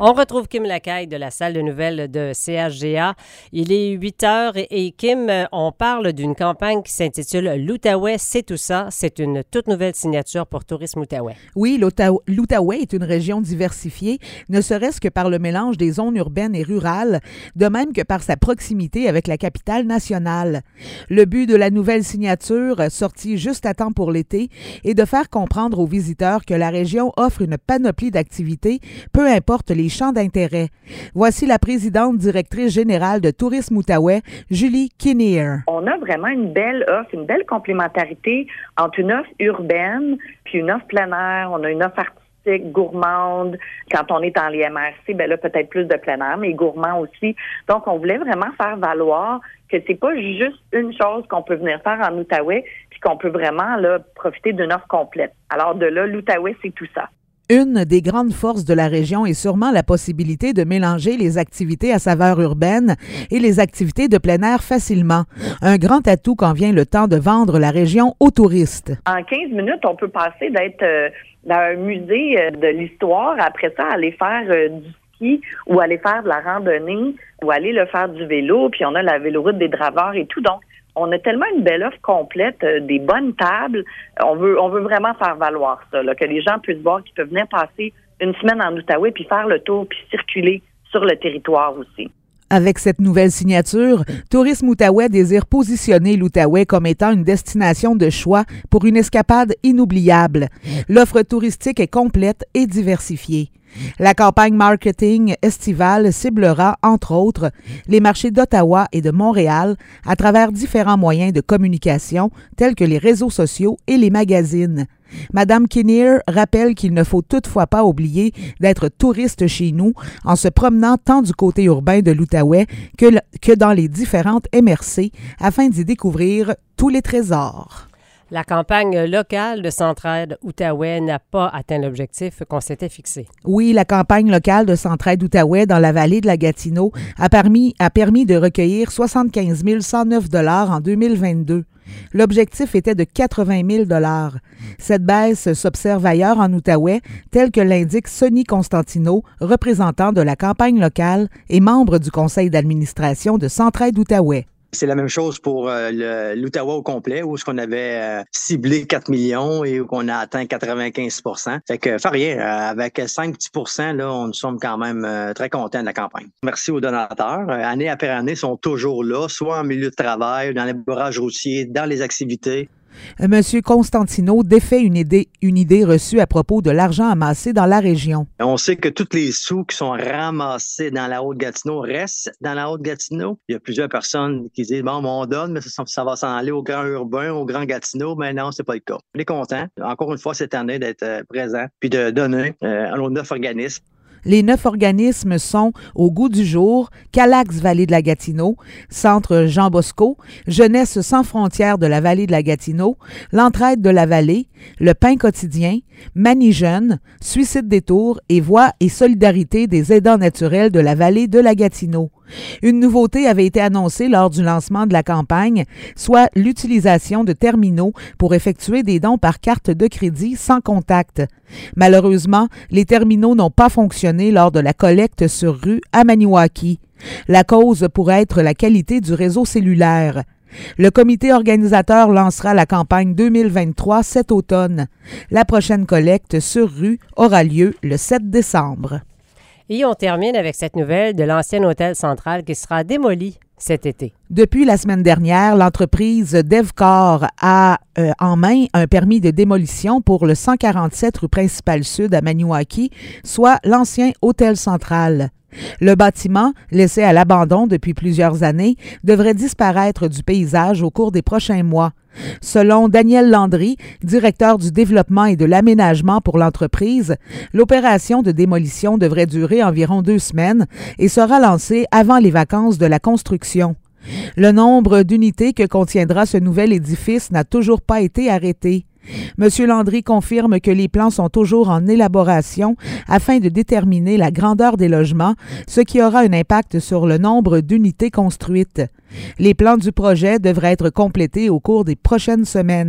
On retrouve Kim Lacaille de la salle de nouvelles de CHGA. Il est 8 heures et Kim, on parle d'une campagne qui s'intitule « L'Outaouais, c'est tout ça ». C'est une toute nouvelle signature pour Tourisme Outaouais. Oui, l'Outaouais est une région diversifiée, ne serait-ce que par le mélange des zones urbaines et rurales, de même que par sa proximité avec la capitale nationale. Le but de la nouvelle signature, sortie juste à temps pour l'été, est de faire comprendre aux visiteurs que la région offre une panoplie d'activités, peu importe les champs d'intérêt. Voici la présidente directrice générale de Tourisme Outaouais, Julie Kinnear. On a vraiment une belle offre, une belle complémentarité entre une offre urbaine puis une offre plein air. On a une offre artistique, gourmande. Quand on est en l'IMRC, ben là, peut-être plus de plein air, mais gourmand aussi. Donc, on voulait vraiment faire valoir que c'est pas juste une chose qu'on peut venir faire en Outaouais puis qu'on peut vraiment là profiter d'une offre complète. Alors de là, l'Outaouais, c'est tout ça. Une des grandes forces de la région est sûrement la possibilité de mélanger les activités à saveur urbaine et les activités de plein air facilement. Un grand atout quand vient le temps de vendre la région aux touristes. En 15 minutes, on peut passer d'être dans un musée de l'histoire, après ça, aller faire du ski ou aller faire de la randonnée ou aller le faire du vélo, puis on a la véloroute des Draveurs et tout. Donc, on a tellement une belle offre complète, des bonnes tables. On veut vraiment faire valoir ça, là, que les gens puissent voir qu'ils peuvent venir passer une semaine en Outaouais puis faire le tour puis circuler sur le territoire aussi. Avec cette nouvelle signature, Tourisme Outaouais désire positionner l'Outaouais comme étant une destination de choix pour une escapade inoubliable. L'offre touristique est complète et diversifiée. La campagne marketing estivale ciblera, entre autres, les marchés d'Ottawa et de Montréal à travers différents moyens de communication tels que les réseaux sociaux et les magazines. Madame Kinnear rappelle qu'il ne faut toutefois pas oublier d'être touriste chez nous en se promenant tant du côté urbain de l'Outaouais que dans les différentes MRC afin d'y découvrir tous les trésors. La campagne locale de Centraide Outaouais n'a pas atteint l'objectif qu'on s'était fixé. Oui, la campagne locale de Centraide Outaouais dans la vallée de la Gatineau a permis de recueillir 75 109 $ en 2022. L'objectif était de 80 000 $. Cette baisse s'observe ailleurs en Outaouais, tel que l'indique Sonny Constantino, représentant de la campagne locale et membre du conseil d'administration de Centraide Outaouais. C'est la même chose pour l'Outaouais au complet, où on avait ciblé 4 millions et où on a atteint 95 %. Fait que, rien, avec 5 petits %, là, nous sommes quand même très contents de la campagne. Merci aux donateurs. Année après année, ils sont toujours là, soit en milieu de travail, dans les barrages routiers, dans les activités. Monsieur Constantino défait une idée reçue à propos de l'argent amassé dans la région. On sait que tous les sous qui sont ramassés dans la Haute-Gatineau restent dans la Haute-Gatineau. Il y a plusieurs personnes qui disent « Bon, on donne, mais ça va s'en aller au Grand Urbain, au Grand Gatineau. » Mais non, c'est pas le cas. On est content, encore une fois, cette année, d'être présent puis de donner à nos 9 organismes. Les 9 organismes sont Au goût du jour, Calax Vallée de la Gatineau, Centre Jean Bosco, Jeunesse sans frontières de la Vallée de la Gatineau, L'Entraide de la Vallée, Le Pain quotidien, Mani Jeune, Suicide Détour et Voix et solidarité des aidants naturels de la Vallée de la Gatineau. Une nouveauté avait été annoncée lors du lancement de la campagne, soit l'utilisation de terminaux pour effectuer des dons par carte de crédit sans contact. Malheureusement, les terminaux n'ont pas fonctionné lors de la collecte sur rue à Maniwaki. La cause pourrait être la qualité du réseau cellulaire. Le comité organisateur lancera la campagne 2023 cet automne. La prochaine collecte sur rue aura lieu le 7 décembre. Et on termine avec cette nouvelle de l'ancien hôtel central qui sera démoli cet été. Depuis la semaine dernière, l'entreprise Devcor a en main un permis de démolition pour le 147 rue Principale Sud à Maniwaki, soit l'ancien hôtel central. Le bâtiment, laissé à l'abandon depuis plusieurs années, devrait disparaître du paysage au cours des prochains mois. Selon Daniel Landry, directeur du développement et de l'aménagement pour l'entreprise, l'opération de démolition devrait durer environ 2 semaines et sera lancée avant les vacances de la construction. Le nombre d'unités que contiendra ce nouvel édifice n'a toujours pas été arrêté. M. Landry confirme que les plans sont toujours en élaboration afin de déterminer la grandeur des logements, ce qui aura un impact sur le nombre d'unités construites. Les plans du projet devraient être complétés au cours des prochaines semaines.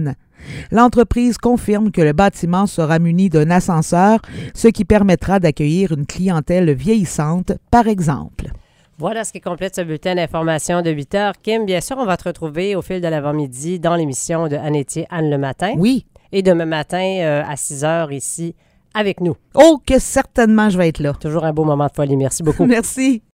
L'entreprise confirme que le bâtiment sera muni d'un ascenseur, ce qui permettra d'accueillir une clientèle vieillissante, par exemple. Voilà ce qui complète ce bulletin d'information de 8 heures. Kim, bien sûr, on va te retrouver au fil de l'avant-midi dans l'émission de Anne Etier, Anne le matin. Oui. Et demain matin à 6 heures ici avec nous. Oh, que certainement je vais être là. Toujours un beau moment de folie. Merci beaucoup. Merci.